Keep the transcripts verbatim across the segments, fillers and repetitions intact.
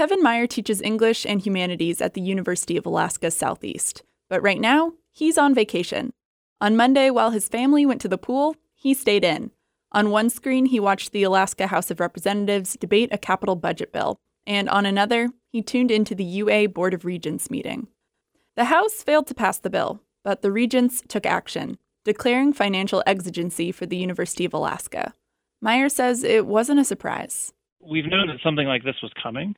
Kevin Meyer teaches English and humanities at the University of Alaska Southeast. But right now, he's on vacation. On Monday, while his family went to the pool, he stayed in. On one screen, he watched the Alaska House of Representatives debate a capital budget bill, and on another, he tuned into the U A Board of Regents meeting. The House failed to pass the bill, but the Regents took action, declaring financial exigency for the University of Alaska. Meyer says it wasn't a surprise. We've known that something like this was coming.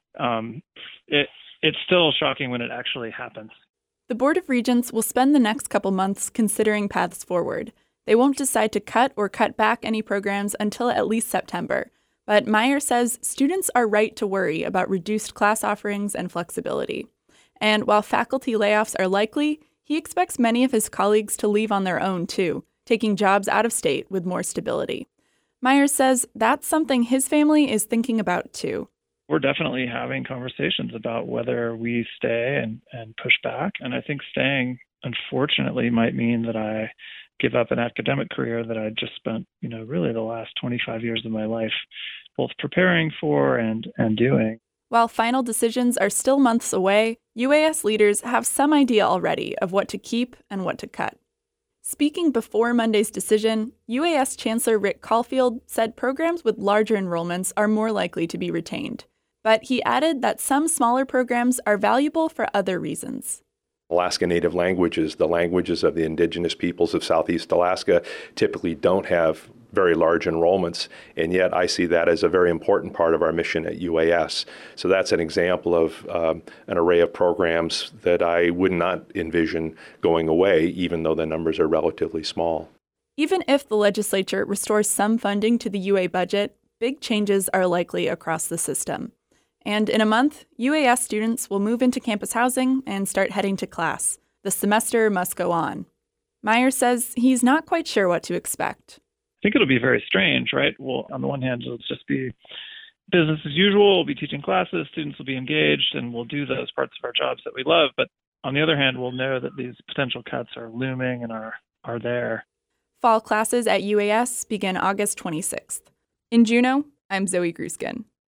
Um, it, it's still shocking when it actually happens. The Board of Regents will spend the next couple months considering paths forward. They won't decide to cut or cut back any programs until at least September. But Meyer says students are right to worry about reduced class offerings and flexibility. And while faculty layoffs are likely, he expects many of his colleagues to leave on their own, too, taking jobs out of state with more stability. Meyer says that's something his family is thinking about, too. We're definitely having conversations about whether we stay and, and push back. And I think staying, unfortunately, might mean that I give up an academic career that I just spent, you know, really the last twenty-five years of my life both preparing for and, and doing. While final decisions are still months away, U A S leaders have some idea already of what to keep and what to cut. Speaking before Monday's decision, U A S Chancellor Rick Caulfield said programs with larger enrollments are more likely to be retained. But he added that some smaller programs are valuable for other reasons. Alaska Native languages, the languages of the indigenous peoples of Southeast Alaska, typically don't have very large enrollments, and yet I see that as a very important part of our mission at U A S. So that's an example of um, an array of programs that I would not envision going away, even though the numbers are relatively small. Even if the legislature restores some funding to the U A budget, big changes are likely across the system. And in a month, U A S students will move into campus housing and start heading to class. The semester must go on. Meyer says he's not quite sure what to expect. I think it'll be very strange, right? Well, on the one hand, it'll just be business as usual. We'll be teaching classes, students will be engaged, and we'll do those parts of our jobs that we love. But on the other hand, we'll know that these potential cuts are looming and are, are there. Fall classes at U A S begin August twenty-sixth. In Juneau, I'm Zoe Gruskin.